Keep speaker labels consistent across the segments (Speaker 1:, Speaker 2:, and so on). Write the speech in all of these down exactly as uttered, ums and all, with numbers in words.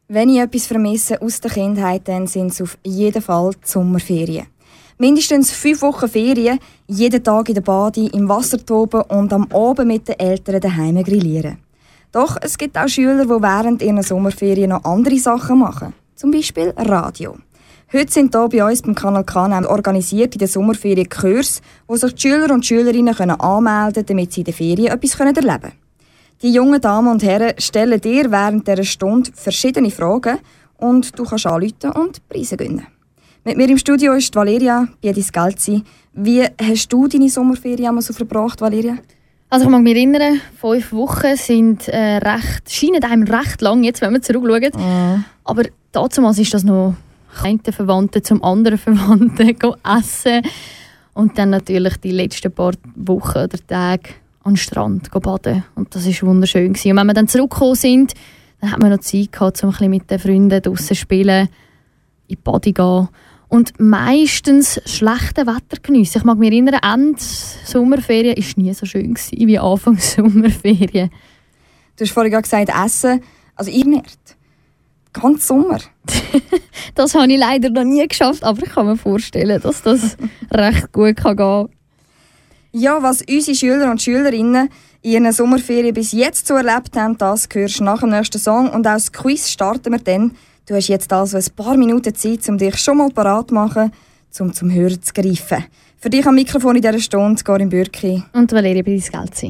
Speaker 1: Wenn ich etwas vermisse aus der Kindheit, dann sind es auf jeden Fall die Sommerferien. Mindestens fünf Wochen Ferien, jeden Tag in der Bade, im Wasser toben und am Abend mit den Eltern daheim grillieren. Doch es gibt auch Schüler, die während ihrer Sommerferien noch andere Sachen machen. Zum Beispiel Radio. Heute sind hier bei uns beim Kanal K organisiert in der Sommerferien Kurse, wo sich die Schüler und Schülerinnen können anmelden können, damit sie in den Ferien etwas erleben können. Die jungen Damen und Herren stellen dir während dieser Stunde verschiedene Fragen und du kannst anrufen und Preise gewinnen. Mit mir im Studio ist Valeria Biediscalzi. Wie hast du deine Sommerferien so verbracht, Valeria?
Speaker 2: Also ich mag mich erinnern, fünf Wochen sind äh, recht, scheinen einem recht lang, jetzt wenn wir zurückschauen. Mm. Aber damals ist das noch einen Verwandten zum anderen Verwandten essen und dann natürlich die letzten paar Wochen oder Tage an den Strand baden. Und das war wunderschön. Und wenn wir dann zurückgekommen sind, dann hat man noch Zeit gehabt, um ein bisschen mit den Freunden draussen zu spielen, in die Bade gehen und meistens schlechte Wetter geniessen. Ich mag mich erinnern, Ende Sommerferien war nie so schön wie Anfang Sommerferien.
Speaker 1: Du hast vorhin gesagt, Essen, also ihr nicht. Ganz Sommer.
Speaker 2: Das habe ich leider noch nie geschafft, aber ich kann mir vorstellen, dass das recht gut gehen kann.
Speaker 1: Ja, was unsere Schüler und Schülerinnen in ihren Sommerferien bis jetzt so erlebt haben, das hörst du nach dem nächsten Song. Und auch das Quiz starten wir dann. Du hast jetzt also ein paar Minuten Zeit, um dich schon mal parat zu machen, um zum Hören zu greifen. Für dich am Mikrofon in dieser Stunde Karin Bürki
Speaker 2: und Valeria Biediscalzi.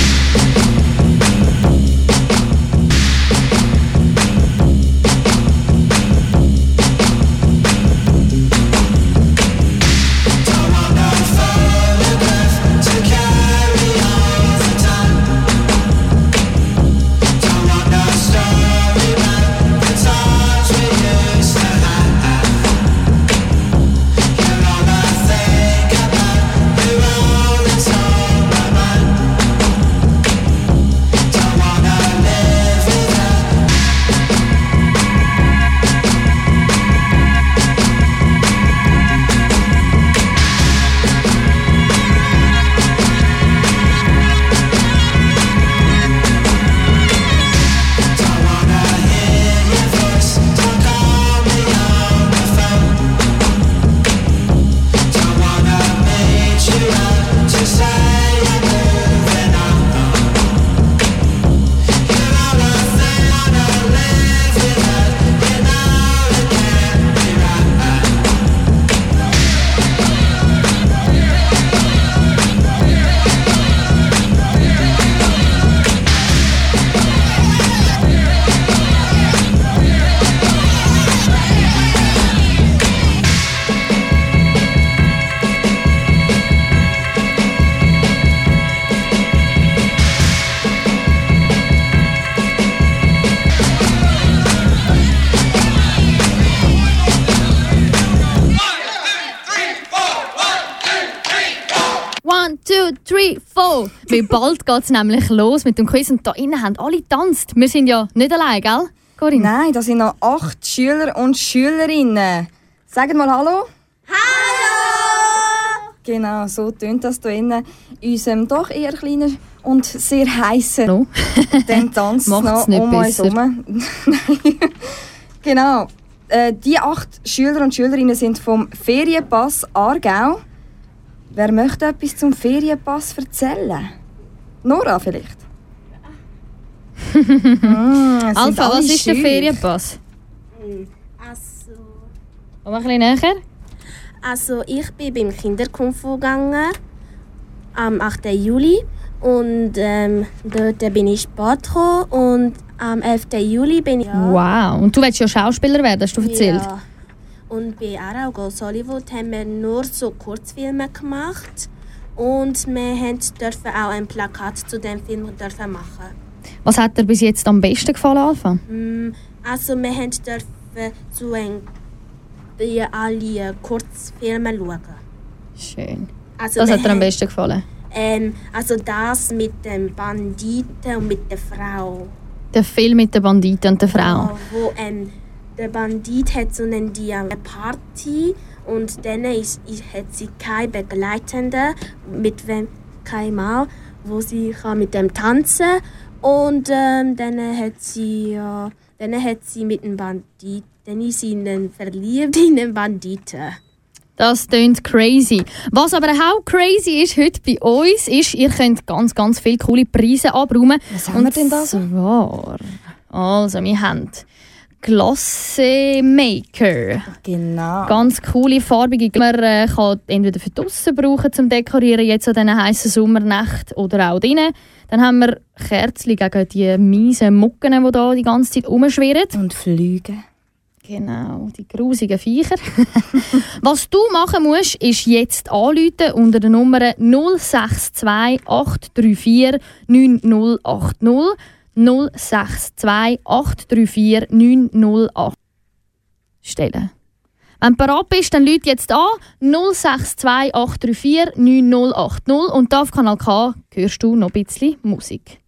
Speaker 2: Weil bald geht es nämlich los mit dem Quiz und da innen haben alle getanzt. Wir sind ja nicht allein, gell, Corinne?
Speaker 1: Nein, da sind noch acht Schüler und Schülerinnen. Sagt mal Hallo.
Speaker 3: Hallo!
Speaker 1: Genau, so tönt das hier innen in unserem doch eher kleinen und sehr heissen
Speaker 2: no.
Speaker 1: Dann tanzt noch um uns herum. Genau. Äh, die acht Schüler und Schülerinnen sind vom Ferienpass Aargau. Wer möchte etwas zum Ferienpass erzählen? Nora vielleicht?
Speaker 2: mm, Alpha, was ist schön. Der Ferienpass?
Speaker 3: Also...
Speaker 2: Komm ein bisschen näher.
Speaker 3: Also ich bin beim Kinderkung-Fu gegangen am achten Juli und ähm, dort bin ich spät gekommen und am elften Juli bin ich... Ja.
Speaker 2: Wow, und du willst ja Schauspieler werden, hast du erzählt?
Speaker 3: Ja. Und bei Araugo Hollywood haben wir nur so Kurzfilme gemacht und wir durften auch ein Plakat zu dem Film dürfen machen.
Speaker 2: Was hat dir bis jetzt am besten gefallen, Alpha?
Speaker 3: Also wir durften zu ein, die alle Kurzfilme schauen.
Speaker 2: Schön. Also was hat dir am besten gefallen?
Speaker 3: Ähm, also das mit den Banditen und mit der Frau.
Speaker 2: Der Film mit den Banditen und der Frau?
Speaker 3: Ja, wo, ähm, der Bandit hat so eine Party und dann ist, ist, hat sie keine Begleitende, mit wem kein Mann, wo sie kann mit dem tanzen und ähm, dann hat sie ja Dann hat sie mit einem Bandit, dann ist sie in einen verliebt in einen Banditen.
Speaker 2: Das klingt crazy. Was aber auch crazy ist heute bei uns, ist, ihr könnt ganz, ganz viele coole Preise abräumen.
Speaker 1: Was haben wir denn da so?
Speaker 2: Zwar, also, wir haben Glossemaker.
Speaker 1: Genau.
Speaker 2: Ganz coole, farbige. Man äh, kann entweder für draussen brauchen zum Dekorieren, jetzt an diesen heißen Sommernächten, oder auch drinnen. Dann haben wir Kerzen gegen die miesen Mucken, die da die ganze Zeit rumschwirren.
Speaker 1: Und fliegen.
Speaker 2: Genau, die grusigen Viecher. Was du machen musst, ist jetzt anrufen unter der Nummer null sechs zwei acht drei vier neun null acht null. null sechs zwei acht drei vier neun null acht stellen. Wenn du bereit bist, dann rufe jetzt an null sechs zwei acht drei vier neun null acht null und da auf Kanal K hörst du noch ein bisschen Musik.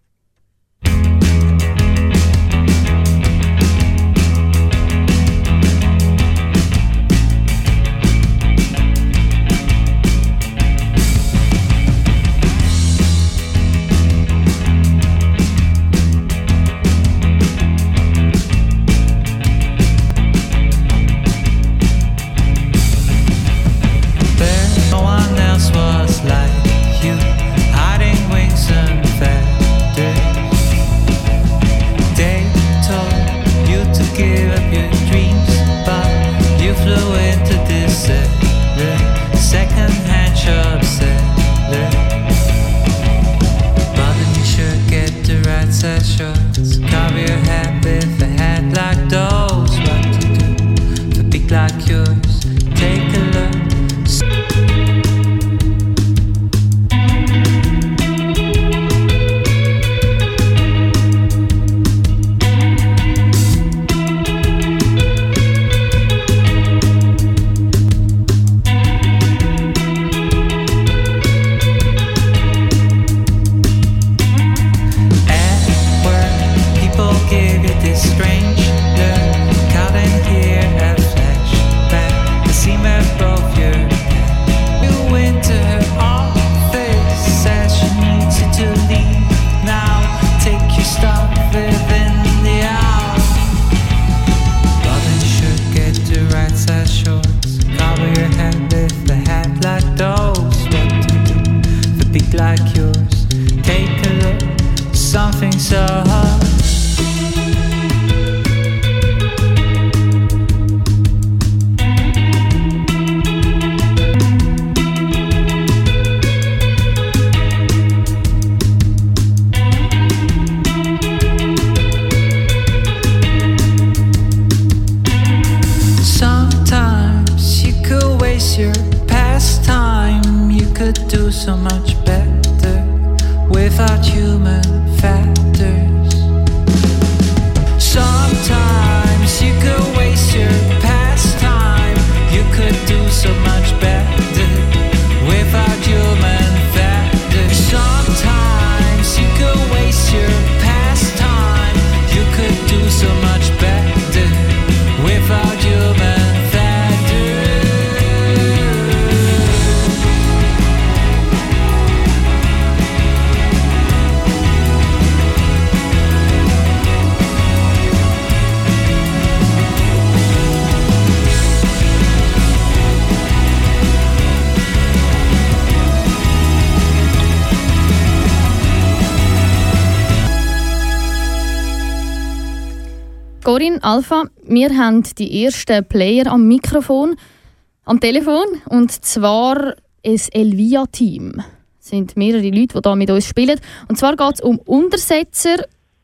Speaker 2: Corinne, Alpha, wir haben die ersten Player am Mikrofon, am Telefon, und zwar ein Elvia-Team. Es sind mehrere Leute, die hier mit uns spielen. Und zwar geht es um Untersetzer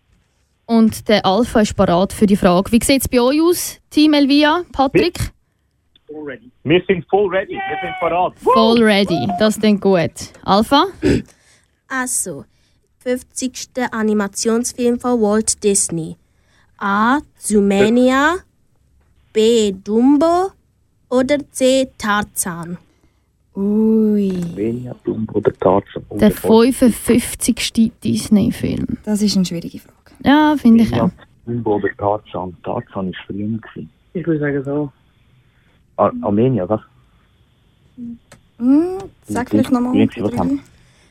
Speaker 2: und der Alpha ist parat für die Frage. Wie sieht es bei euch aus, Team Elvia, Patrick?
Speaker 4: Full ready. Wir sind voll ready, yeah. Wir sind parat.
Speaker 2: Voll ready, das klingt gut. Alpha?
Speaker 3: Also, fünfzigster Animationsfilm von Walt Disney. A. Zoomania, B. Dumbo oder C. Tarzan?
Speaker 1: Ui.
Speaker 4: Zoomania, Dumbo oder Tarzan?
Speaker 2: Der fünfundfünfzigste Disney-Film.
Speaker 1: Das ist eine schwierige Frage.
Speaker 2: Ja, finde ich auch.
Speaker 4: Dumbo oder Tarzan? Tarzan war früher.
Speaker 5: Ich würde sagen so.
Speaker 4: Ar- Armenia, was?
Speaker 1: Hm, sag vielleicht nochmal.
Speaker 4: Was haben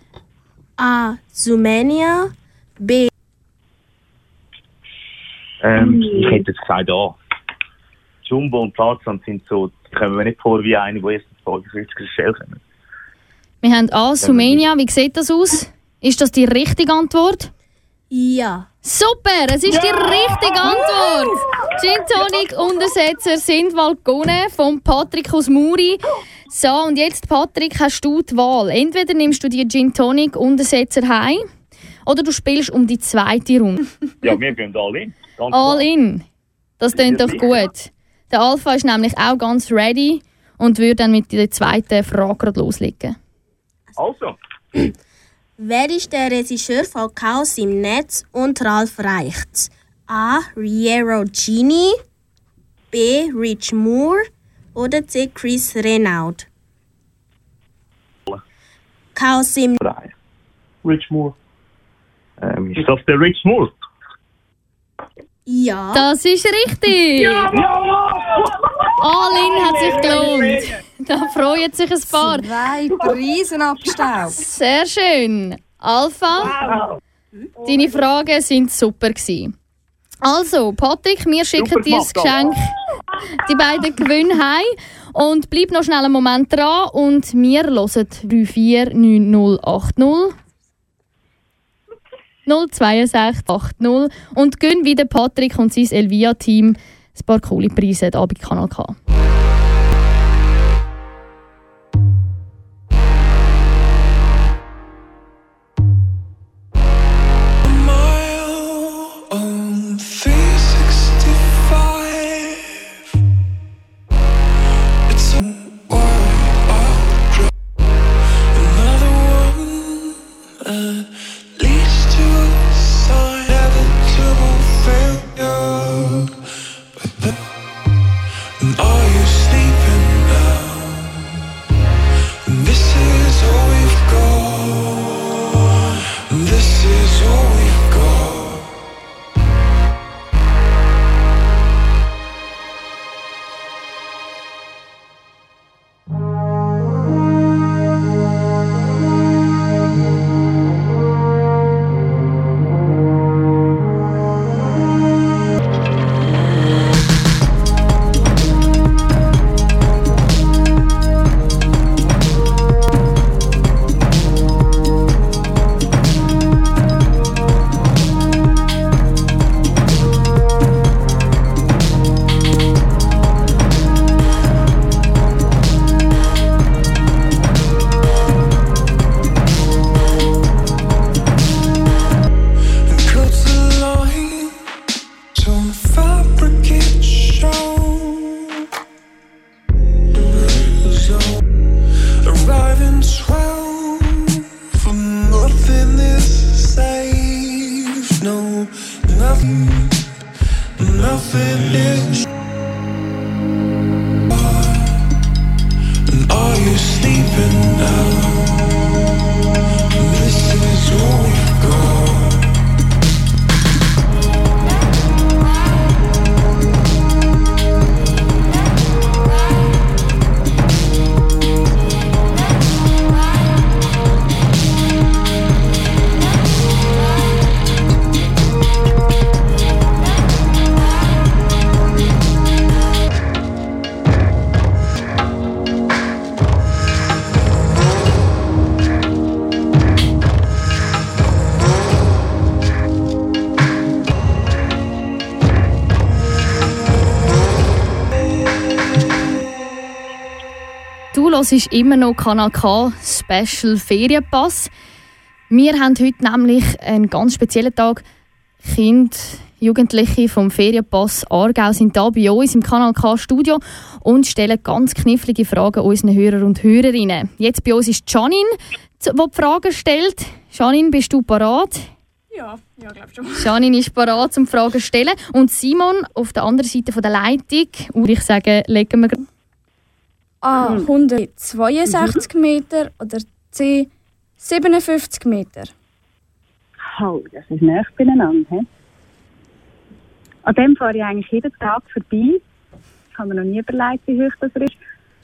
Speaker 3: A. Zoomania, B.
Speaker 4: Äh, Ähm, ich hätte jetzt gesagt, ja. Jumbo und Tarzan sind so, die kommen mir nicht vor wie eine, die erst ins fünfzig Shell kommen.
Speaker 2: Wir haben A, Sumenia. Wie sieht das aus? Ist das die richtige Antwort?
Speaker 3: Ja.
Speaker 2: Super, es ist die richtige Antwort. Gin Tonic Untersetzer sind mal gewonnen von Patrick aus Muri. So, und jetzt, Patrick, hast du die Wahl. Entweder nimmst du die Gin Tonic Untersetzer heim oder du spielst um die zweite Runde.
Speaker 4: Ja, wir gehen all in. Ganz
Speaker 2: All
Speaker 4: klar.
Speaker 2: in. Das klingt doch gut. Der Alpha ist nämlich auch ganz ready und würde dann mit der zweiten Frage gerade loslegen.
Speaker 4: Also.
Speaker 3: Wer ist der Regisseur von Chaos im Netz und Ralf Reichts? A. Riero Gini, B. Rich Moore oder C. Chris Renaud? Chaos im
Speaker 4: Drei. Rich Moore. Ähm, ist das der Rich Moore?
Speaker 3: Ja.
Speaker 2: Das ist richtig! All in hat sich gelohnt. Da freuen sich ein paar.
Speaker 1: Zwei Preise abgestaubt.
Speaker 2: Sehr schön. Alpha, deine Fragen sind super gewesen. Also, Patrick, wir schicken
Speaker 4: Super
Speaker 2: dir das
Speaker 4: gemacht,
Speaker 2: Geschenk, die beiden Gewinne heim. Und bleib noch schnell einen Moment dran und wir hören drei vier neun null acht null null zwei sechs acht null und gönnen wieder Patrick und sein Elvia-Team ein paar coole Preise da bei Kanal K. Das ist immer noch Kanal K Special Ferienpass. Wir haben heute nämlich einen ganz speziellen Tag. Kinder, Jugendliche vom Ferienpass Aargau sind hier bei uns im Kanal K Studio und stellen ganz knifflige Fragen unseren Hörern und Hörerinnen. Jetzt bei uns ist Janine, die die Fragen stellt. Janine, bist du parat?
Speaker 5: Ja, ja, glaube schon.
Speaker 2: Janine ist parat zum Fragen zu stellen. Und Simon auf der anderen Seite der Leitung. Und ich sage, legen wir
Speaker 5: A. hundertzweiundsechzig Meter oder C. siebenundfünfzig Meter.
Speaker 6: Oh, das ist nah beieinander. He? An dem fahre ich eigentlich jeden Tag vorbei. Ich habe mir noch nie überlegt, wie hoch das ist.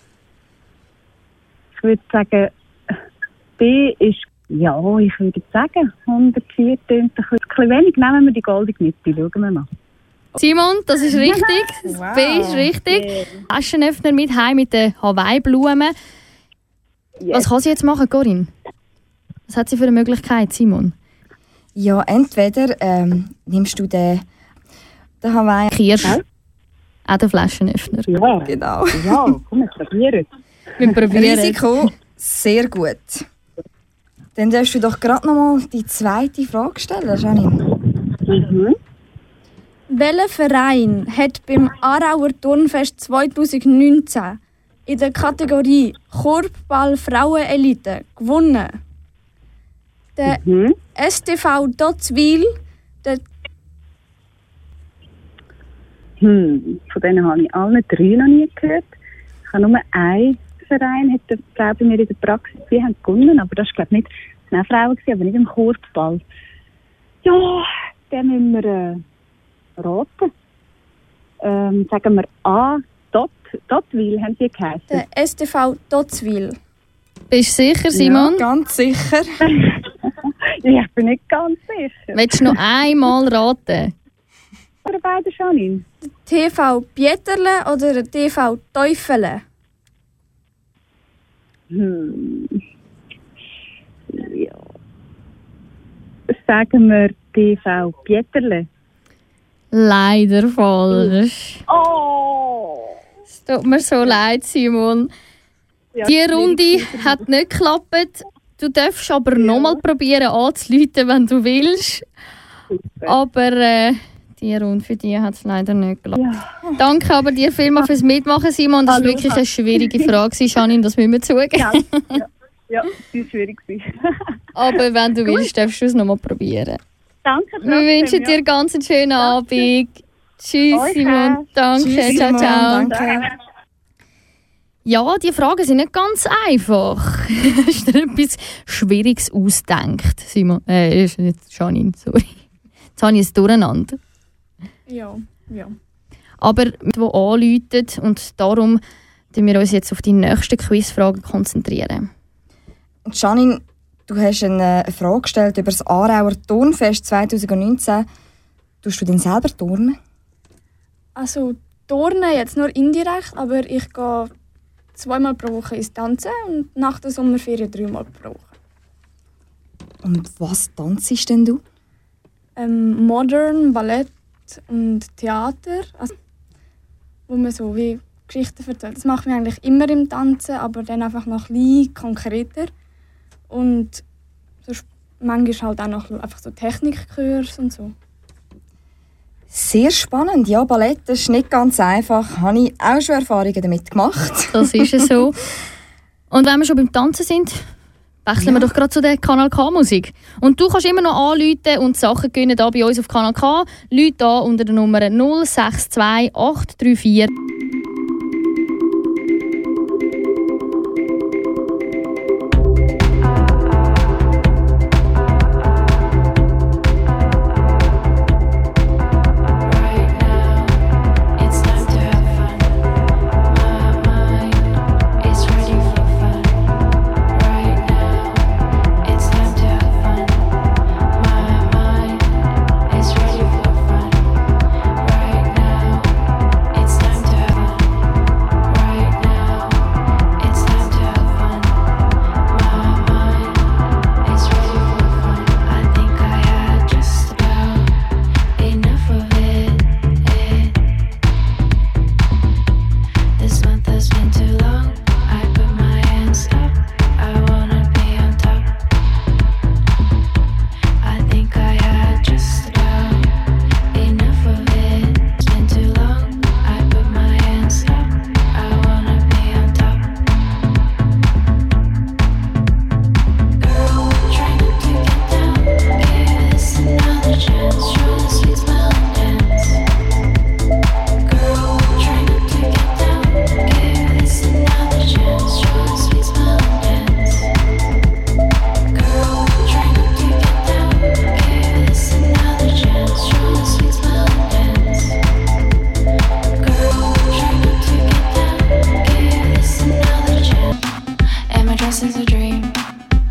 Speaker 6: Ich würde sagen, B ist, ja, ich würde sagen, hundertvier tönt ein bisschen wenig. Nehmen wir die goldene Mitte, schauen wir mal.
Speaker 2: Simon, das ist richtig. Das
Speaker 1: Wow.
Speaker 2: B ist richtig.
Speaker 6: Yeah.
Speaker 2: Flaschenöffner mit heim mit den Hawaii-Blumen.
Speaker 6: Yes.
Speaker 2: Was kann sie jetzt machen, Corinne? Was hat sie für eine Möglichkeit, Simon?
Speaker 1: Ja, entweder ähm, nimmst du den, den Hawaii.
Speaker 2: Kirsch.
Speaker 6: Ja.
Speaker 2: Auch den Flaschenöffner.
Speaker 6: Ja,
Speaker 1: Genau.
Speaker 6: ja, komm, wir probieren.
Speaker 2: Wir probieren.
Speaker 1: Risiko, sehr gut. Dann darfst du doch gerade noch mal die zweite Frage stellen, Janine.
Speaker 6: Mhm.
Speaker 5: Welcher Verein hat beim Aarauer Turnfest zwanzig neunzehn in der Kategorie Korbball Frauenelite gewonnen? Der
Speaker 6: Mhm.
Speaker 5: S T V Dotzwil, der
Speaker 6: Hm. Von denen habe ich alle drei noch nie gehört. Ich habe nur einen Verein, hat, glaube ich, mir in der Praxis, die haben gewonnen, aber das war, glaube ich, nicht, das waren auch Frauen, gewesen, aber nicht im Korbball. Ja, den müssen wir äh, raten. Ähm, sagen wir A, Dot, Dotwil haben sie geheißen.
Speaker 5: der S T V Dotzwil.
Speaker 2: Bist du sicher, Simon?
Speaker 1: Ganz sicher.
Speaker 6: Ja, ich bin nicht ganz sicher.
Speaker 2: Willst du noch einmal raten?
Speaker 6: Oder beide Janine?
Speaker 5: T V Pieterle oder T V Teufele?
Speaker 6: Hm. Ja. Sagen wir T V Pieterle.
Speaker 2: Leider falsch.
Speaker 6: Oh!
Speaker 2: Es tut mir so leid, Simon.
Speaker 6: Ja,
Speaker 2: Die
Speaker 6: schwierig.
Speaker 2: Runde hat nicht geklappt. Du darfst aber ja. nochmal probieren anzuleiten, wenn du willst.
Speaker 6: Super.
Speaker 2: Aber äh, die Runde für dich hat es leider nicht geklappt.
Speaker 6: Ja.
Speaker 2: Danke aber dir vielmals fürs Mitmachen, Simon. Das war
Speaker 6: Hallo.
Speaker 2: wirklich eine schwierige Frage, Janine, das müssen wir zugeben.
Speaker 6: Ja, ja, ja, das war schwierig.
Speaker 2: Aber wenn du willst, darfst du es nochmal probieren.
Speaker 6: Danke
Speaker 2: Wir
Speaker 6: trotzdem,
Speaker 2: wünschen
Speaker 6: ja.
Speaker 2: dir ganz einen schönen Abend. Tschüss,
Speaker 6: Euch
Speaker 2: Simon.
Speaker 6: auch.
Speaker 2: Danke.
Speaker 1: Tschüss,
Speaker 2: ciao,
Speaker 1: Simon.
Speaker 2: ciao.
Speaker 1: Danke.
Speaker 2: Ja, die Fragen sind nicht ganz einfach. Hast du dir etwas Schwieriges ausgedacht, Simon? Äh, ist nicht Janine, sorry. Jetzt habe ich es durcheinander.
Speaker 5: Ja, ja.
Speaker 2: Aber die anläutet und darum konzentrieren wir uns jetzt auf die nächsten Quizfragen konzentrieren.
Speaker 1: Janine, du hast eine Frage gestellt über das Aarauer Turnfest zwanzig neunzehn. Tust du denn selber turnen?
Speaker 5: Also Turnen jetzt nur indirekt, aber ich gehe zweimal pro Woche ins Tanzen und nach der Sommerferien dreimal pro Woche.
Speaker 1: Und was tanzst denn du?
Speaker 5: Ähm, Modern, Ballett und Theater, also, wo man so wie Geschichten erzählt. Das mache ich eigentlich immer im Tanzen, aber dann einfach noch ein bisschen konkreter. Und so sp- manchmal halt auch noch einfach so Technikkurs und so.
Speaker 1: Sehr spannend. Ja, Ballett das ist nicht ganz einfach. Habe ich auch schon Erfahrungen damit gemacht.
Speaker 2: Das ist es so. Und wenn wir schon beim Tanzen sind, wechseln wir doch gerade zu der Kanal K-Musik. Und du kannst immer noch anrufen und Sachen gewinnen hier bei uns auf Kanal K. Leute an unter der Nummer null sechs zwei acht drei vier.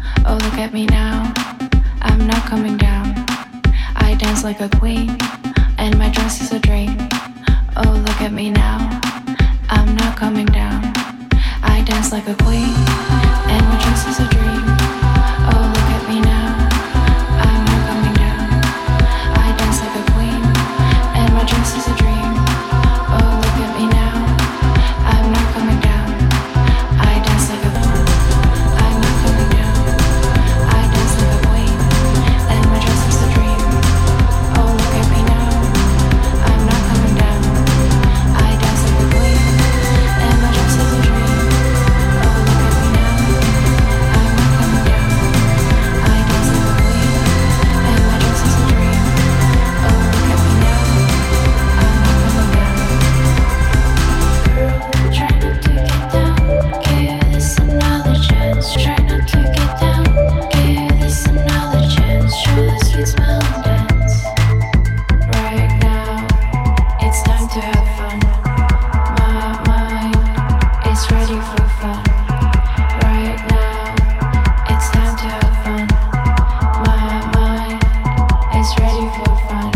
Speaker 7: like a queen. and my dress is a dream. Oh, look at me now, I'm not coming down. I dance like a queen, and my dress is a dream. Oh, look at me now, I'm not coming down. I dance like a queen, and my dress is a dream. Oh, look at me now, I'm not coming down. I dance like a queen, I'm not coming down. I dance like a queen, and my dress is a dream. Oh, look at me now, I'm not coming down. I dance like a queen, and my dress is a dream. Oh, look at me now, I'm not coming down. I dance like a queen, and my dress is a dream. Oh, look at me now, I'm not coming down. Girl, try not to get down. Give this another chance. Try not to get down. Give this another chance. Show the sweet smile and dance. Right now, it's time to have fun. My mind is ready for fun. Right now, it's time to have fun. My mind is ready for fun.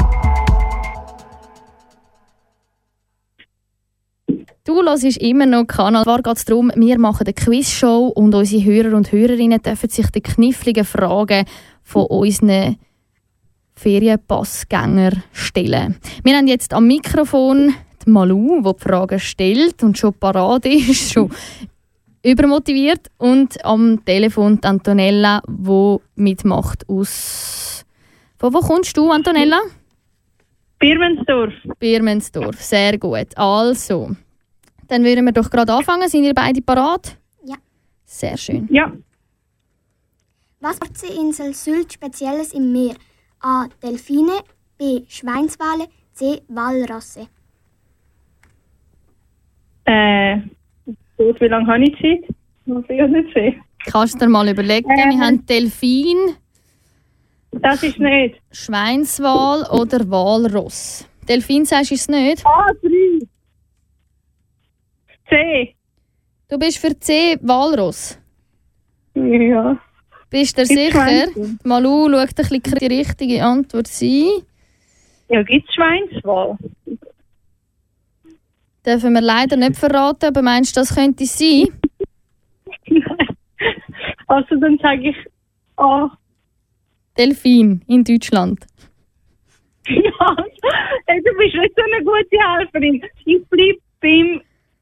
Speaker 2: Du hörst immer noch Kanal. Zwar geht es darum, wir machen eine Quizshow und unsere Hörer und Hörerinnen dürfen sich die kniffligen Fragen von unseren Ferienpassgängern stellen. Wir haben jetzt am Mikrofon die Malou, die die Fragen stellt und schon parat ist, schon übermotiviert. Und am Telefon die Antonella, die mitmacht aus... Von wo kommst du, Antonella?
Speaker 8: Birmensdorf.
Speaker 2: Birmensdorf, sehr gut. Also, dann würden wir doch gerade anfangen. Sind ihr beide parat?
Speaker 9: Ja.
Speaker 2: Sehr schön.
Speaker 8: Ja.
Speaker 9: Was macht die Insel Sylt Spezielles im Meer? A. Delfine, B. Schweinswale, C. Walrosse.
Speaker 8: Äh, gut, wie lange habe ich Zeit? Muss ich ja nicht sehen.
Speaker 2: Kannst du dir mal überlegen,
Speaker 8: Äh.
Speaker 2: wir haben Delfin,
Speaker 8: Das ist nicht.
Speaker 2: Schweinswal oder Walross. Delfin sagst du es nicht?
Speaker 8: Ah, drei. C.
Speaker 2: Du bist für C, Walross.
Speaker 8: Ja.
Speaker 2: Bist du dir
Speaker 8: Gibt's
Speaker 2: sicher?
Speaker 8: Schweinswal?
Speaker 2: Malu, schau dich ein bisschen die richtige Antwort sein.
Speaker 8: Ja, gibt es Schweinswal?
Speaker 2: Dürfen wir leider nicht verraten, aber meinst du, das könnte es sein?
Speaker 8: Also dann sage ich A.
Speaker 2: Delfin in Deutschland.
Speaker 8: Ja, hey, du bist nicht so eine gute Helferin. Ich bleibe beim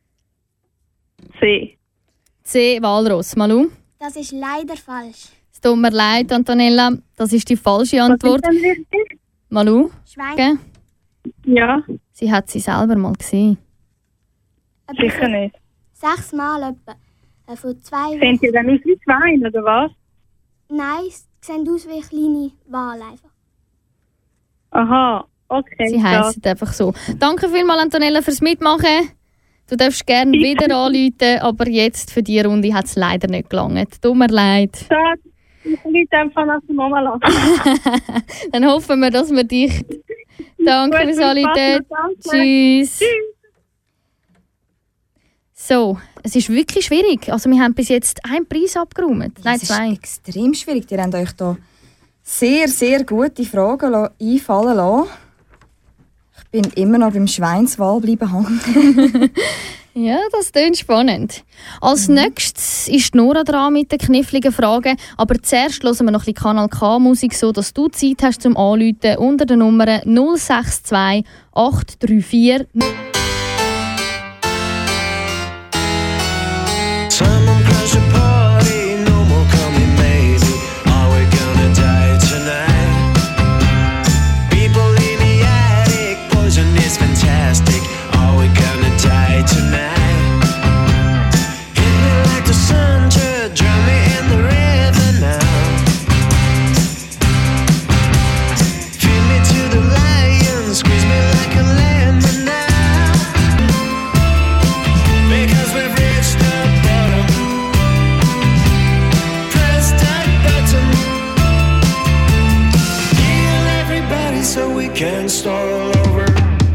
Speaker 8: C.
Speaker 2: C, Walross. Malu?
Speaker 9: Das ist leider falsch.
Speaker 2: Es tut mir leid, Antonella, das ist die falsche Antwort.
Speaker 8: Was ist denn richtig?
Speaker 2: Malu?
Speaker 9: Schwein.
Speaker 2: Okay.
Speaker 8: Ja,
Speaker 2: Sie hat sie selber mal gesehen.
Speaker 8: sicher nicht.
Speaker 9: Sechs Mal etwa. Äh, Von zwei
Speaker 8: Sehen
Speaker 9: Wochen.
Speaker 8: Sie dann aus wie Schwein, oder was?
Speaker 9: Nein, sie sehen aus wie kleine Wale einfach.
Speaker 8: Aha, okay.
Speaker 2: Sie heisst einfach so. Danke vielmals, Antonella, fürs Mitmachen. Du darfst gerne wieder anrufen, aber jetzt für diese Runde hat es leider nicht gelangt. Tut mir leid.
Speaker 8: Schade. Ich will einfach nach der Mama lassen.
Speaker 2: Dann hoffen wir, dass wir dich... Danke
Speaker 8: Gut,
Speaker 2: fürs
Speaker 8: viel Spaß
Speaker 2: Anrufen.
Speaker 8: noch, danke.
Speaker 2: Tschüss.
Speaker 8: Tschüss.
Speaker 2: So, es ist wirklich schwierig. Also wir haben bis jetzt einen Preis abgeräumt. Nein,
Speaker 1: Es ist
Speaker 2: zwei.
Speaker 1: extrem schwierig. Ihr habt euch da sehr, sehr gute Fragen la- einfallen lassen. Ich bin immer noch beim Schweinswal bleiben hängen.
Speaker 2: Ja, das klingt spannend. Als nächstes ist Nora dran mit den kniffligen Fragen. Aber zuerst hören wir noch ein bisschen Kanal K Musik, so dass du Zeit hast zum Anrufen unter der Nummer null sechs zwei acht drei vier.
Speaker 10: Someone crash a party, no more coming maybe. Are we gonna die tonight? People in the attic, poison is fantastic. Are we gonna die tonight? Hit me like the sun, drown me in the river now. Feed me to the lion, squeeze me like a lemon now. Because we've reached the bottom. Press that button. Heal everybody so we can start all over.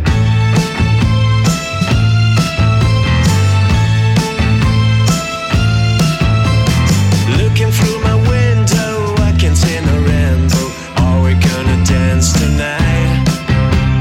Speaker 10: Looking through my window, I can see no rainbow. Are we gonna dance tonight?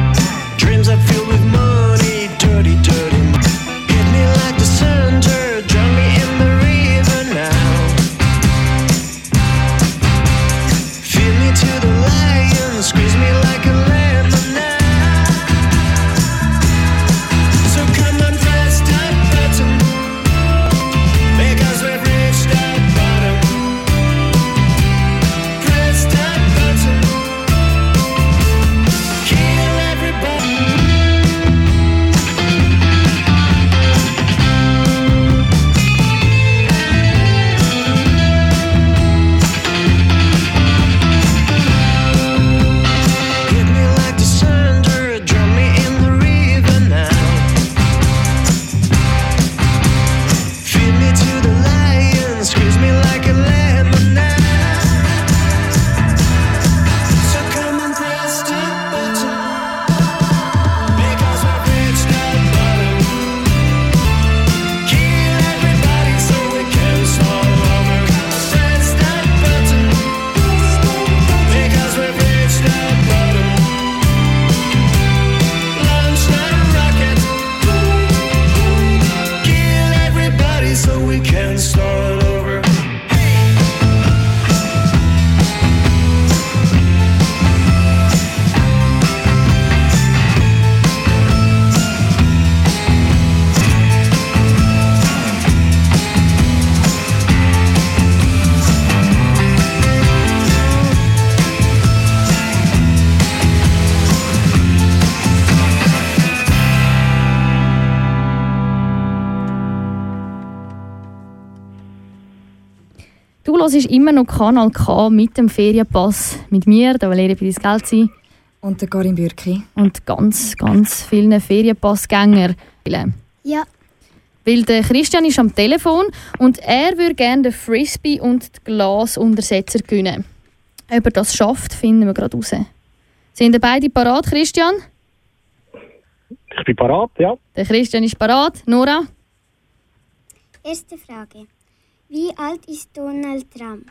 Speaker 2: hörst, ist immer noch Kanal K mit dem Ferienpass. Mit mir, der Valeria Pidis-Gelzi.
Speaker 1: Und der Karin Bürki.
Speaker 2: Und ganz, ganz vielen Ferienpassgängern.
Speaker 9: Ja.
Speaker 2: Weil der Christian ist am Telefon und er würde gerne den Frisbee und den Glasuntersetzer gewinnen. Ob er das schafft, finden wir gerade raus. Sind ihr beide parat, Christian?
Speaker 11: Ich bin parat, ja.
Speaker 2: Der Christian ist parat. Nora?
Speaker 9: Erste Frage. Wie alt ist Donald Trump?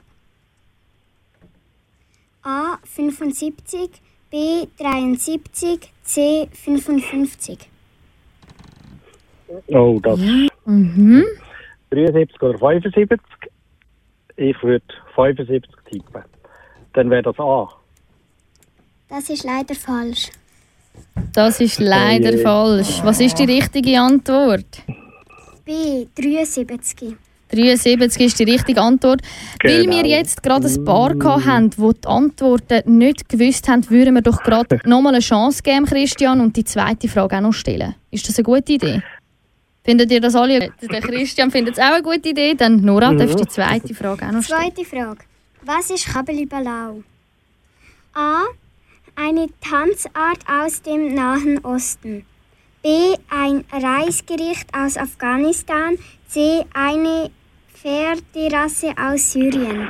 Speaker 9: A. fünfundsiebzig, B. dreiundsiebzig, C. fünfundfünfzig.
Speaker 11: Oh, das
Speaker 2: Mhm.
Speaker 11: dreiundsiebzig oder fünfundsiebzig. Ich würde fünfundsiebzig tippen. Dann wäre das A.
Speaker 9: Das ist leider falsch.
Speaker 2: Das ist leider
Speaker 11: Oh je.
Speaker 2: falsch. Was ist die richtige Antwort?
Speaker 9: B. dreiundsiebzig.
Speaker 2: dreiundsiebzig ist die richtige Antwort. Weil
Speaker 11: Genau.
Speaker 2: wir jetzt gerade ein paar gehabt haben, die die Antworten nicht gewusst haben, würden wir doch gerade nochmal eine Chance geben, Christian, und die zweite Frage auch noch stellen. Ist das eine gute Idee? Findet ihr das alle? Der Christian findet es auch eine gute Idee. Dann Nora,
Speaker 11: Mhm.
Speaker 2: darfst du die zweite Frage auch noch stellen.
Speaker 9: Zweite Frage. Was ist Kabeli-Balau? A. Eine Tanzart aus dem Nahen Osten. B. Ein Reisgericht aus Afghanistan. C. Eine Pferderasse aus Syrien.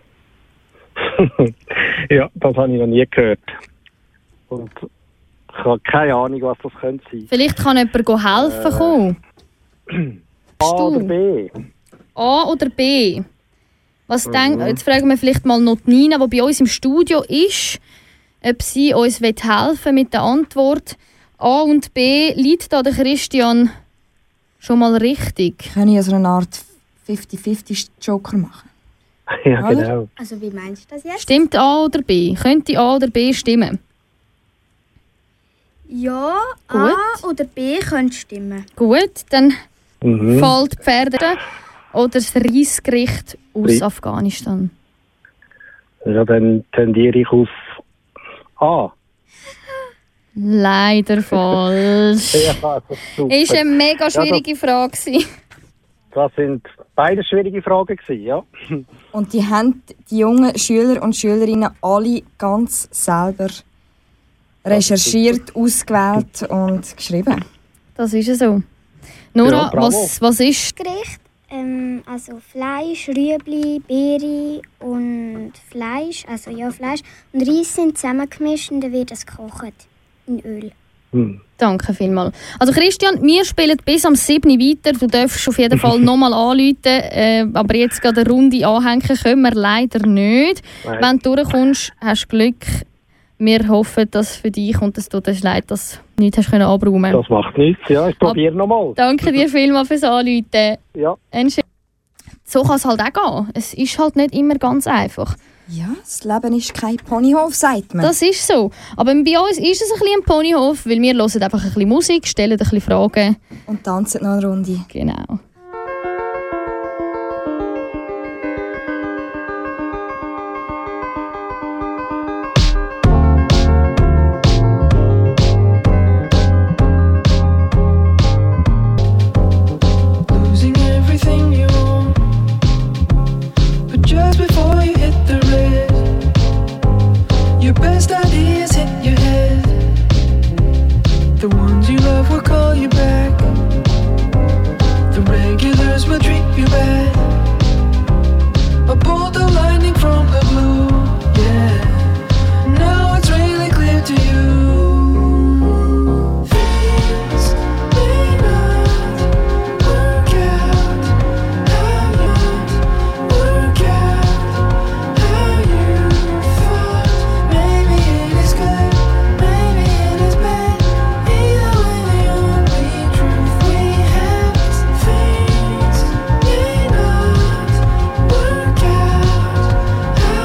Speaker 11: Ja, das habe ich noch nie gehört. Und ich habe keine Ahnung, was das könnte sein.
Speaker 2: Vielleicht kann jemand helfen
Speaker 11: Äh.
Speaker 2: kommen.
Speaker 11: A oder B?
Speaker 2: A oder B? Was
Speaker 11: Mhm.
Speaker 2: denk, jetzt fragen wir vielleicht mal noch die Nina, die bei uns im Studio ist, ob sie uns helfen will mit der Antwort. A und B, liegt da der Christian schon mal richtig?
Speaker 1: Können ja so eine Art fünfzig fünfzig Joker machen.
Speaker 11: Ja,
Speaker 1: Oder?
Speaker 11: genau.
Speaker 9: Also wie meinst du das jetzt?
Speaker 2: Stimmt A oder B? Könnte A oder B stimmen?
Speaker 9: Ja,
Speaker 2: Gut.
Speaker 9: A oder B könnte stimmen.
Speaker 2: Gut, dann
Speaker 11: Mhm.
Speaker 2: fällt die Pferde oder das Reisgericht aus
Speaker 11: Reis.
Speaker 2: Afghanistan.
Speaker 11: Ja, dann tendiere ich auf A.
Speaker 2: Leider falsch.
Speaker 11: Ja, das ist super.
Speaker 2: Ist eine mega
Speaker 11: Ja,
Speaker 2: schwierige Frage gewesen.
Speaker 11: Das sind beide schwierige Fragen gewesen, ja.
Speaker 1: Und die haben die jungen Schüler und Schülerinnen alle ganz selber recherchiert, ausgewählt und geschrieben.
Speaker 2: Das ist ja so. Nora,
Speaker 11: Ja, bravo.
Speaker 2: was, was ist
Speaker 9: Gericht, ähm, also Fleisch, Rüebli, Beere und Fleisch, also ja Fleisch und Reis sind zusammengemischt und dann wird es gekocht in Öl.
Speaker 11: Hm.
Speaker 2: Danke vielmals. Also Christian, wir spielen bis am siebten weiter. Du darfst auf jeden Fall nochmal anrufen. Äh, aber jetzt gerade eine Runde anhängen können wir leider nicht.
Speaker 11: Nein.
Speaker 2: Wenn du durchkommst, hast du Glück. Wir hoffen, dass für dich und es tut uns leid, dass du nichts hast können abräumen.
Speaker 11: Das macht nichts, ja. Ich probiere nochmal.
Speaker 2: Danke dir vielmals fürs Anrufen.
Speaker 11: Ja.
Speaker 2: Ein schön- So kann es halt auch gehen. Es ist halt nicht immer ganz einfach.
Speaker 1: Ja, das Leben ist kein Ponyhof, sagt man.
Speaker 2: Das ist so. Aber bei uns ist es ein bisschen ein Ponyhof, weil wir hören einfach ein bisschen Musik, stellen ein bisschen Fragen.
Speaker 1: Und tanzen noch eine Runde.
Speaker 2: Genau.
Speaker 10: Losing everything you want, but just before you hit the red, your best ideas hit your head. The ones you love will call you back. The regulars will treat you bad. A bolt of lightning from the blue, yeah. Now it's really clear to you. Things may not work out how you work out how you thought. Maybe it is good, maybe it is bad. Either way, the only truth we have is things may not work out how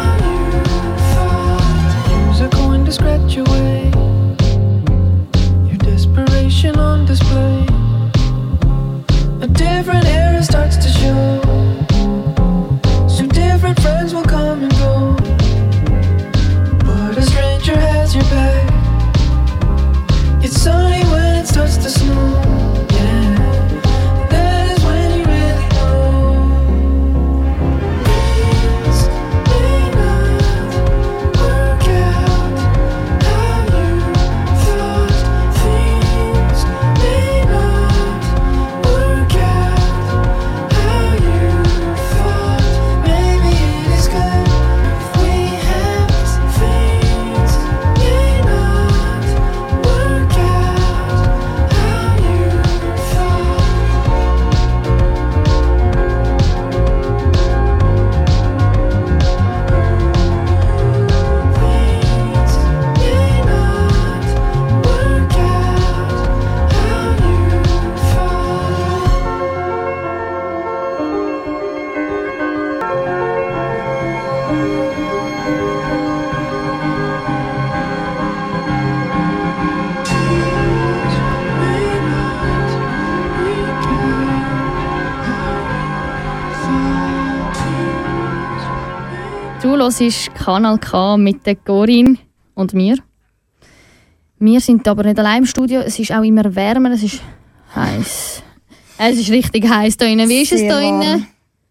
Speaker 2: hörst Kanal K mit der Corinne und mir. Wir sind aber nicht allein im Studio. Es ist auch immer wärmer. Es ist heiß. Es ist richtig heiß hier drin. Wie ist es hier drin?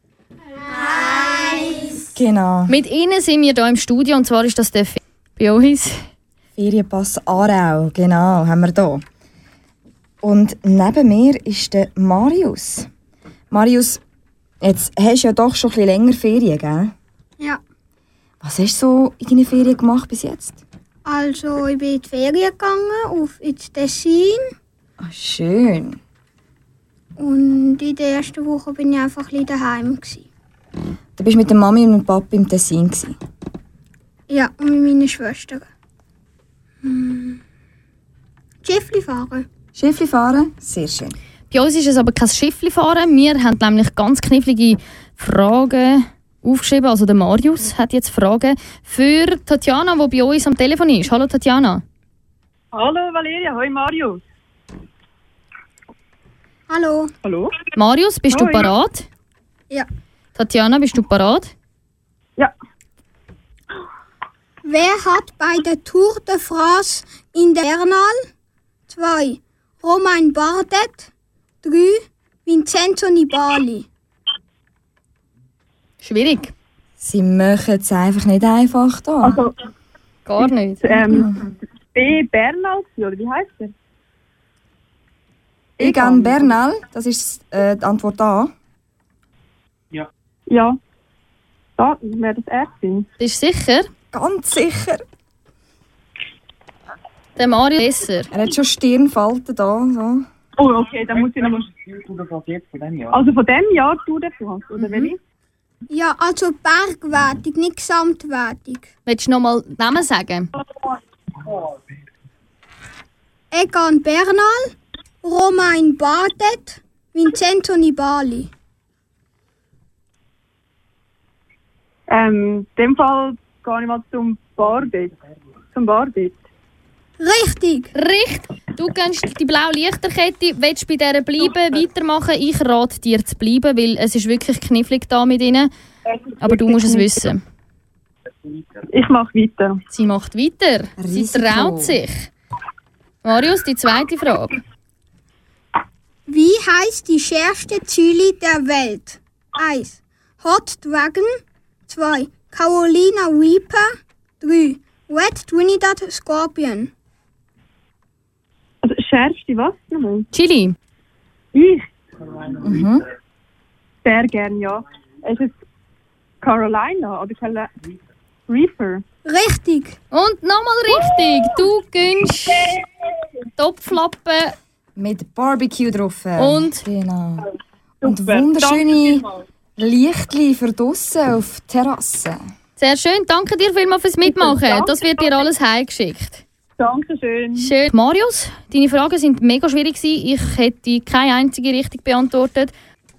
Speaker 1: Heiß. Genau.
Speaker 2: Mit Ihnen sind wir hier im Studio und zwar ist das der Fe- bei uns.
Speaker 1: Ferienpass Aarau, genau, haben wir hier. Und neben mir ist der Marius. Marius, jetzt hast du ja doch schon ein bisschen länger Ferien, gell?
Speaker 12: Ja,
Speaker 1: Was hast du so in deinen Ferien gemacht bis jetzt?
Speaker 12: also ich bin in die Ferien gegangen, auf ins Tessin.
Speaker 1: Ah, schön.
Speaker 12: Und in der ersten Woche bin ich einfach ein bisschen daheim. Gewesen.
Speaker 1: Du bist mit der Mami und dem Papa im Tessin gewesen.
Speaker 12: Ja, und mit meiner Schwester. Hm. Schiffli fahren.
Speaker 1: Schiffli fahren? Sehr schön.
Speaker 2: Bei uns ist es aber kein Schifflifahren. Wir haben nämlich ganz knifflige Fragen aufgeschrieben. Also der Marius hat jetzt Fragen für Tatjana, die bei uns am Telefon ist. Hallo Tatjana.
Speaker 13: Hallo Valeria, hoi Marius.
Speaker 12: Hallo.
Speaker 13: Hallo.
Speaker 2: Marius, bist
Speaker 13: Hoi.
Speaker 2: du parat?
Speaker 12: Ja.
Speaker 2: Tatjana, bist du parat?
Speaker 13: Ja.
Speaker 12: Wer hat bei der Tour de France in der Bernal? zwei. Romain Bardet. drei. Vincenzo Nibali.
Speaker 2: Schwierig.
Speaker 1: Sie machen es einfach nicht einfach hier.
Speaker 13: Also,
Speaker 2: Gar nicht.
Speaker 13: ähm, B. Bernal, oder wie heißt der?
Speaker 1: Egan Bernal, das ist äh, die Antwort A.
Speaker 13: Ja. Ja. Da wäre das er gewesen.
Speaker 2: Bist du sicher?
Speaker 1: Ganz sicher.
Speaker 2: Der Marius besser.
Speaker 1: Er hat schon Stirnfalten da. So.
Speaker 13: Oh, okay, dann muss ich noch mal... Also von dem Jahr Tour de France, oder welche?
Speaker 12: Ja, also Bergwertung, nicht Gesamtwertung.
Speaker 2: Willst du noch mal Namen sagen?
Speaker 12: Egan Bernal, Romain Bardet, Vincenzo Nibali.
Speaker 13: Ähm, in dem Fall gehe ich mal zum Bardet. Zum Bardet.
Speaker 12: Richtig.
Speaker 2: Richtig. Du kennst die blaue Lichterkette. Willst du bei dieser bleiben, weitermachen? Ich rate dir zu bleiben, weil es ist wirklich knifflig da mit ihnen. Aber du musst es wissen.
Speaker 13: Ich mache weiter.
Speaker 2: Sie macht weiter. Sie
Speaker 1: Risiko.
Speaker 2: traut sich. Marius, die zweite Frage.
Speaker 12: Wie heißt die schärfste Chili der Welt? eins. Hot Dragon. zwei. Carolina Reaper. drei. Red Trinidad Scorpion.
Speaker 13: Also schärfste was nochmal?
Speaker 2: Chili.
Speaker 13: Ich?
Speaker 1: Mhm.
Speaker 13: Sehr gern, ja. Ist es Carolina oder Carolina Reaper?
Speaker 12: Richtig.
Speaker 2: Und nochmal richtig. Du gönnst Topflappen.
Speaker 1: Mit Barbecue drauf.
Speaker 2: Und?
Speaker 1: Genau. Und
Speaker 13: Super.
Speaker 1: wunderschöne
Speaker 13: Danke.
Speaker 1: Lichtli für draussen auf die Terrasse.
Speaker 2: Sehr schön. Danke dir vielmals fürs Mitmachen. Das wird dir alles heimgeschickt.
Speaker 13: Dankeschön.
Speaker 2: Schön. Marius, deine Fragen sind mega schwierig gewesen. Ich hätte keine einzige richtig beantwortet.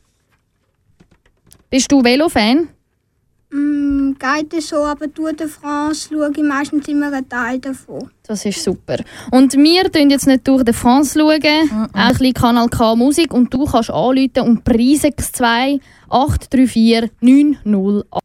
Speaker 2: Bist du Velo-Fan?
Speaker 12: Mm, geht es so, aber Tour de France schaue ich meistens immer einen Teil davon.
Speaker 2: Das ist super. Und wir schauen jetzt nicht durch die France, schauen,
Speaker 1: Mhm.
Speaker 2: auch ein bisschen Kanal K Musik. Und du kannst anrufen und Preise zwei acht drei vier neun null acht.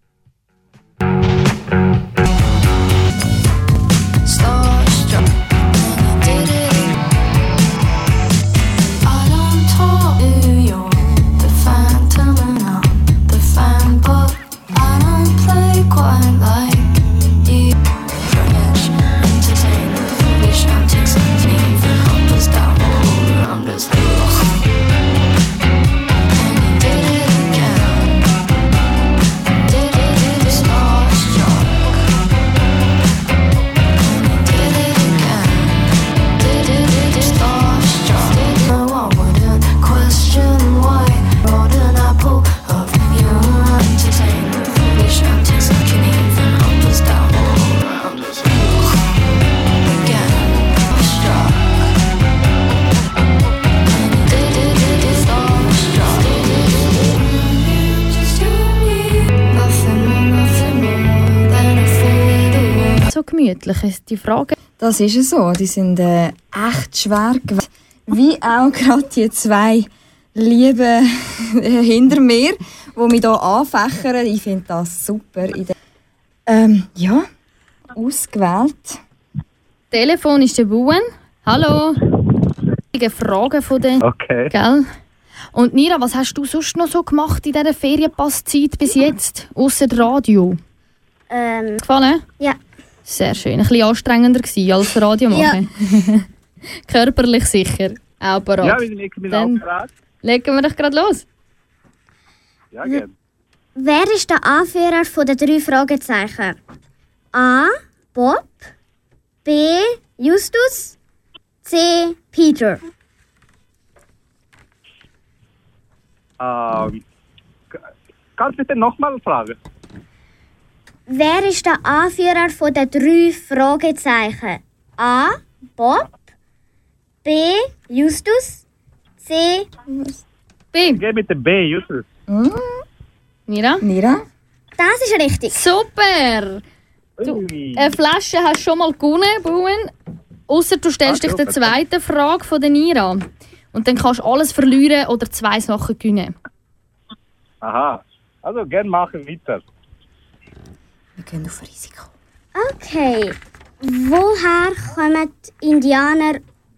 Speaker 2: So gemütlich ist die Frage.
Speaker 1: Das ist es so. Die sind äh, echt schwer gewesen. Wie auch gerade die zwei Lieben hinter mir, die mich hier anfächern. Ich finde das super. Ähm, ja, ausgewählt.
Speaker 2: Telefon ist der Buen. Hallo. Fragen von den.
Speaker 11: Okay.
Speaker 2: Gell? Und Nira, was hast du sonst noch so gemacht in dieser Ferienpasszeit bis jetzt? Ausser Radio?
Speaker 9: Ähm,
Speaker 2: Gefallen?
Speaker 9: Ja.
Speaker 2: Sehr schön. Ein bisschen anstrengender gewesen als Radio machen. Ja. Körperlich sicher. Auch bereit.
Speaker 11: Ja, wir legen wir auch bereit.
Speaker 2: Legen wir doch gerade los.
Speaker 11: Ja, gerne.
Speaker 9: Wer ist der Anführer von den drei Fragezeichen? A. Bob. B. Justus. C. Peter.
Speaker 11: Ähm, kannst du bitte nochmal fragen?
Speaker 9: Wer ist der Anführer von den drei Fragezeichen? A. Bob. B. Justus. C.
Speaker 2: B.
Speaker 11: Geh mit dem B, Justus.
Speaker 1: Mm.
Speaker 2: Mira?
Speaker 1: Mira?
Speaker 9: Das ist richtig.
Speaker 2: Super! Du, eine Flasche hast du schon mal gewonnen, Buen. Ausser du stellst
Speaker 11: Ah,
Speaker 2: dich der zweiten Frage von der Nira. Und dann kannst du alles verlieren oder zwei Sachen gewinnen.
Speaker 11: Aha. Also, gerne machen weiter.
Speaker 1: Wir gehen auf Risiko.
Speaker 9: Okay. Woher kommen die Indianer?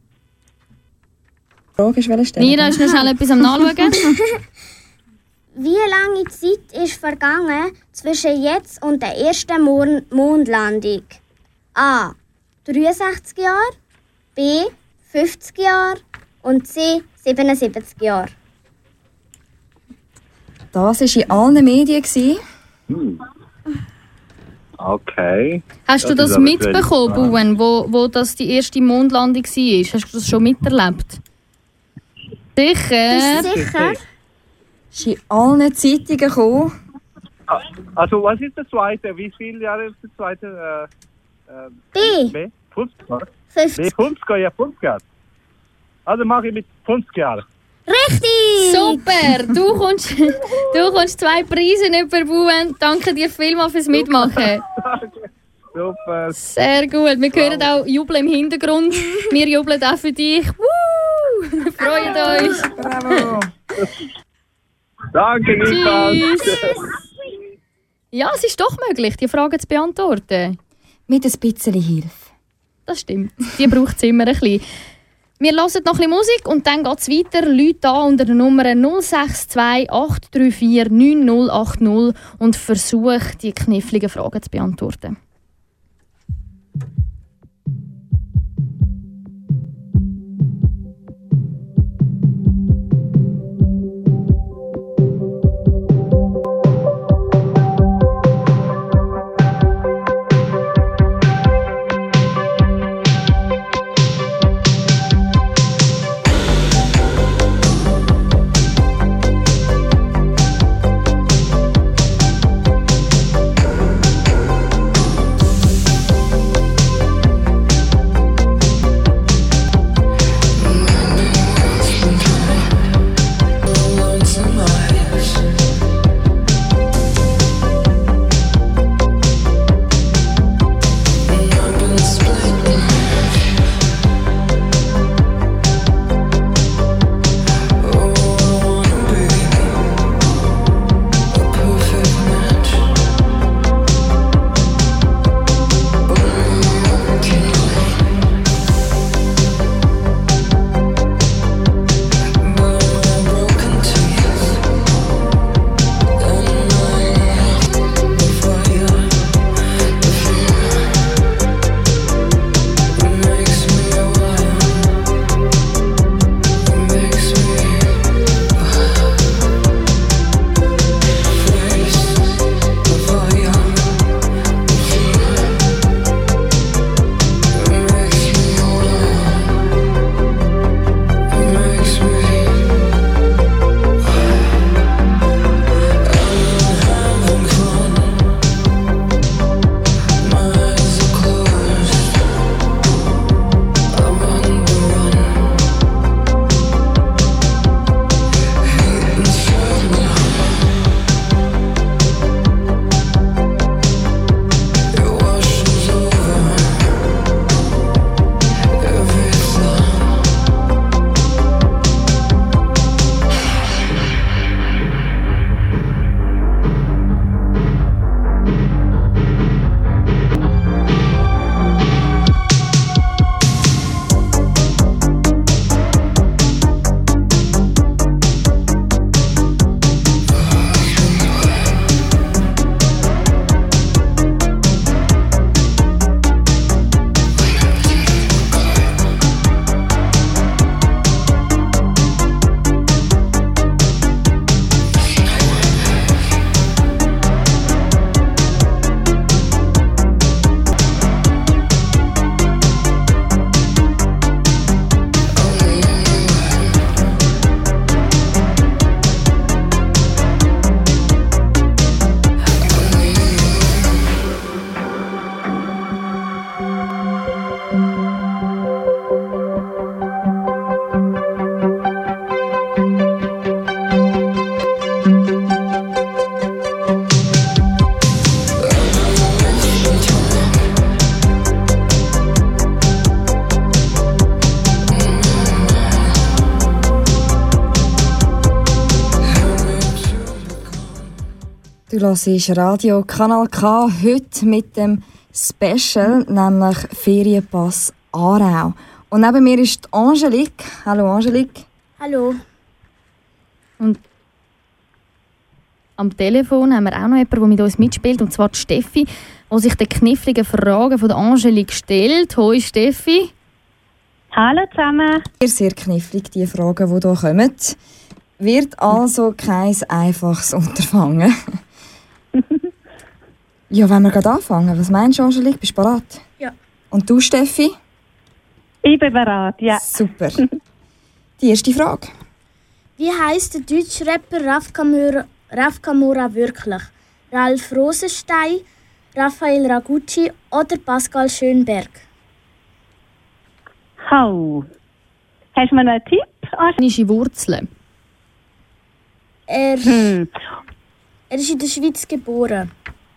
Speaker 1: Die Frage ist, welche stellen?
Speaker 2: Nira ist noch schnell etwas am Nachschauen.
Speaker 9: Wie lange Zeit ist vergangen zwischen jetzt und der ersten Mon- Mondlandung? A. dreiundsechzig Jahre, B. fünfzig Jahre und C. siebenundsiebzig Jahre.
Speaker 1: Das war in allen Medien.
Speaker 11: Hm. Okay.
Speaker 2: Hast du
Speaker 11: Das
Speaker 2: das
Speaker 11: ist aber
Speaker 2: mitbekommen,
Speaker 11: völlig
Speaker 2: Buen, wo, wo das die erste Mondlandung war? Hast du das schon miterlebt? Sicher?
Speaker 9: Bist du sicher?
Speaker 1: Ist in allen Zeitungen gekommen.
Speaker 11: Ah, Also, was ist der zweite? Wie viele Jahre ist der zweite? Äh, äh,
Speaker 9: B.
Speaker 11: B? fünfzig?
Speaker 9: fünfzig.
Speaker 11: B, fünfzig, ja, fünfzig Jahre. Also mache ich mit fünfzig Jahren.
Speaker 9: Richtig!
Speaker 2: Super! Du kommst, du kommst zwei Preise über Buen. Danke dir vielmals fürs Mitmachen.
Speaker 11: Super.
Speaker 2: Sehr gut. Wir hören auch Jubeln im Hintergrund. Wir jubeln auch für dich. Woo! Wir freuen uns.
Speaker 1: Bravo!
Speaker 11: Danke, Niklas.
Speaker 2: Tschüss. Ja, es ist doch möglich, die Fragen zu beantworten.
Speaker 1: Mit ein bisschen Hilfe.
Speaker 2: Das stimmt. Die braucht es immer ein bisschen. Wir hören noch ein bisschen Musik und dann geht es weiter. Leute an unter der Nummer null sechs zwei acht drei vier neun null acht null und versucht, die kniffligen Fragen zu beantworten.
Speaker 1: Du hörst Radio Kanal K heute mit dem Special, nämlich Ferienpass Aarau. Und neben mir ist die Angelique. Hallo Angelique.
Speaker 9: Hallo.
Speaker 2: Und am Telefon haben wir auch noch jemanden, der mit uns mitspielt, und zwar die Steffi, die sich die kniffligen Fragen von der Angelique stellt. Hoi Steffi.
Speaker 8: Hallo zusammen.
Speaker 1: Sehr, sehr knifflig, die Fragen, die hier kommen. Wird also kein einfaches Unterfangen. Ja, wenn wir gerade anfangen, was meinst du, Angelique? Bist du bereit?
Speaker 9: Ja.
Speaker 1: Und du, Steffi?
Speaker 8: Ich bin bereit, ja.
Speaker 1: Super. Die erste Frage.
Speaker 9: Wie heisst der deutsche Rapper Raf Kamura, Raf Kamura wirklich? Ralf Rosenstein, Raphael Ragucci oder Pascal Schönberg?
Speaker 8: Oh. Hast du mir noch einen Tipp?
Speaker 2: Armenische Wurzeln.
Speaker 9: Er,
Speaker 8: Hm.
Speaker 9: er ist in der Schweiz geboren.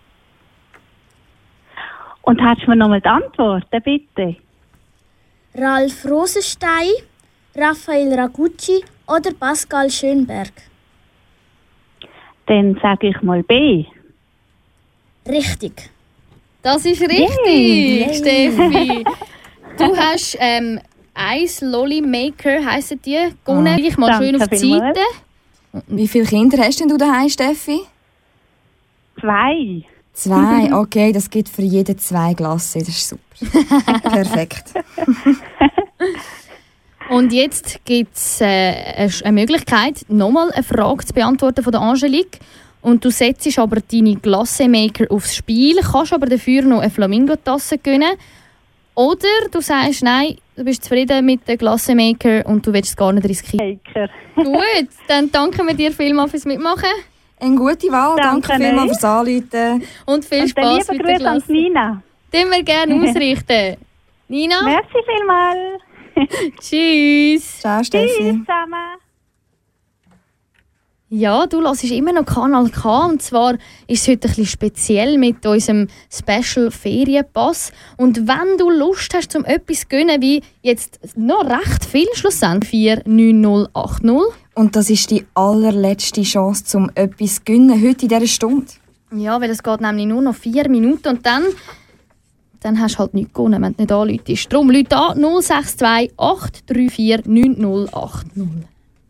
Speaker 8: Und hast du mir noch mal die Antworten, bitte?
Speaker 9: Ralf Rosenstein, Raphael Ragucci oder Pascal Schönberg?
Speaker 8: Dann sage ich mal B.
Speaker 9: Richtig.
Speaker 2: Das ist richtig,
Speaker 8: Yay.
Speaker 2: Steffi. Du hast ähm, Ice Lolly Maker, heissen die, gewonnen. Ich mal schön auf die
Speaker 8: vielmals.
Speaker 2: Seite.
Speaker 1: Wie viele Kinder hast denn du daheim, Steffi?
Speaker 8: Zwei.
Speaker 1: Zwei, okay, das gibt für jeden zwei Glasse, das ist super. Perfekt.
Speaker 2: Und jetzt gibt es äh, eine Möglichkeit, nochmal eine Frage zu beantworten von der Angelique. Und du setzt aber deine Glassemaker aufs Spiel, kannst aber dafür noch eine Flamingo-Tasse gewinnen. Oder du sagst, nein, du bist zufrieden mit dem Glassemaker und du willst es gar nicht riskieren. Gut, dann danken wir dir vielmals fürs Mitmachen.
Speaker 1: Eine gute Wahl, danke,
Speaker 8: Danke
Speaker 1: vielmals
Speaker 8: euch.
Speaker 1: fürs Anrufen.
Speaker 2: Und viel
Speaker 8: Und dann
Speaker 2: Spass
Speaker 8: liebe
Speaker 2: mit der
Speaker 8: Grüße an
Speaker 2: Glasse.
Speaker 8: Nina.
Speaker 2: Den wir gerne ausrichten. Nina?
Speaker 8: Merci vielmals.
Speaker 2: Tschüss.
Speaker 1: Ciao,
Speaker 8: Tschüss
Speaker 1: Steffi.
Speaker 8: zusammen.
Speaker 2: Ja, du hörst immer noch Kanal K, und zwar ist es heute ein bisschen speziell mit unserem Special Ferienpass. Und wenn du Lust hast, um etwas zu gönnen, wie jetzt noch recht viel, schlussendlich vier neun null acht null.
Speaker 1: Und das ist die allerletzte Chance, um etwas zu gewinnen, heute in dieser Stunde.
Speaker 2: Ja, weil es geht nämlich nur noch vier Minuten und dann, dann hast du halt nichts gewonnen, wenn du nicht anläutest. Darum Leute an null sechs zwei acht drei vier neun null acht null.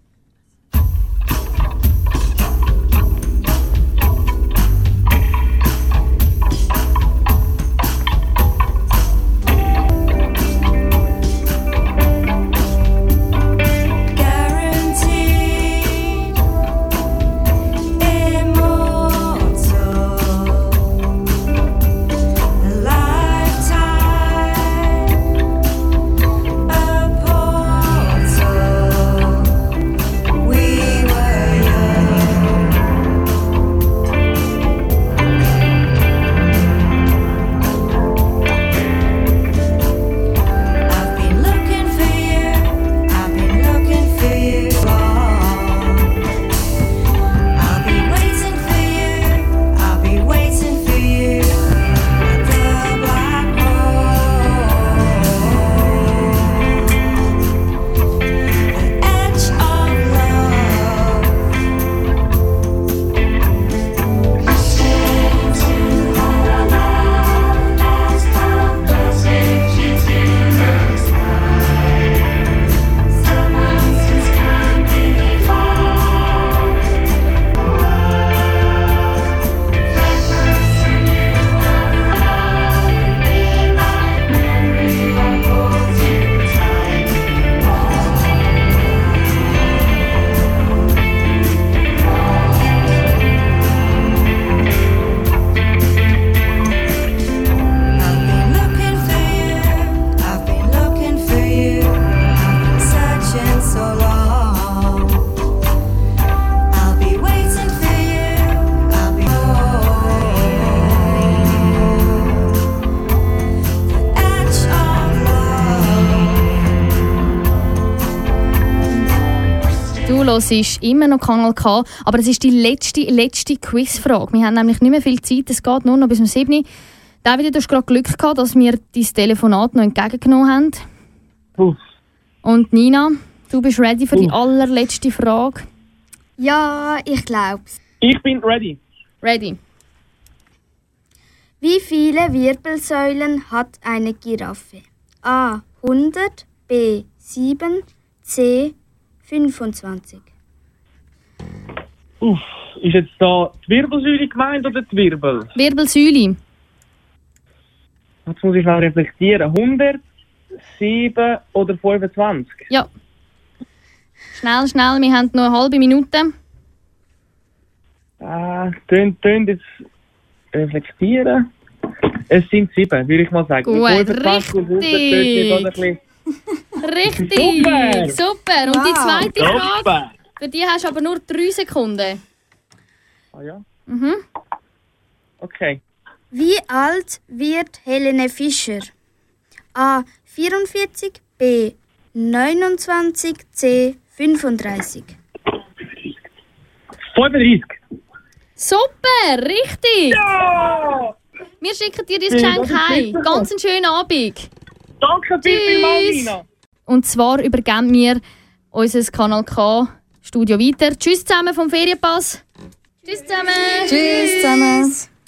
Speaker 2: Du hörst immer noch Kanal K, aber es ist die letzte, letzte Quizfrage. Wir haben nämlich nicht mehr viel Zeit, es geht nur noch bis um sieben Uhr. David, du hast gerade Glück gehabt, dass wir dein Telefonat noch entgegengenommen haben.
Speaker 11: Uff.
Speaker 2: Und Nina, du bist ready für die allerletzte Frage?
Speaker 12: Ja, ich glaub's.
Speaker 11: Ich bin ready.
Speaker 2: Ready.
Speaker 9: Wie viele Wirbelsäulen hat eine Giraffe? A. hundert, B. sieben, C. fünfundzwanzig.
Speaker 14: Uff, ist jetzt da die Wirbelsäule gemeint oder die Wirbel?
Speaker 2: Wirbelsäule.
Speaker 14: Jetzt muss ich mal reflektieren. hundert, sieben oder fünfundzwanzig?
Speaker 2: Ja. Schnell, schnell, wir haben noch eine halbe Minute.
Speaker 14: Ah, tönt, tönt jetzt reflektieren. Es sind sieben, würde ich mal sagen.
Speaker 2: Gut,
Speaker 14: fünfundzwanzig und hundert tönt jetzt
Speaker 2: Richtig,
Speaker 14: Super.
Speaker 2: super. Und die
Speaker 14: Wow.
Speaker 2: zweite Frage,
Speaker 14: Super.
Speaker 2: für die hast du aber nur drei Sekunden.
Speaker 14: Ah ja?
Speaker 2: Mhm.
Speaker 14: Okay.
Speaker 9: Wie alt wird Helene Fischer? A. vierundvierzig, B. neunundzwanzig, C. fünfunddreißig.
Speaker 14: fünfunddreißig.
Speaker 2: Super, richtig.
Speaker 14: Ja!
Speaker 2: Wir schicken dir dein
Speaker 14: Ja,
Speaker 2: Geschenk
Speaker 14: das ist
Speaker 2: heim.
Speaker 14: super.
Speaker 2: Ganz einen schönen Abend.
Speaker 14: Danke vielmals, Nina.
Speaker 2: Und zwar übergeben wir unser Kanal K Studio weiter. Tschüss zusammen vom Ferienpass. Tschüss zusammen.
Speaker 1: Tschüss zusammen.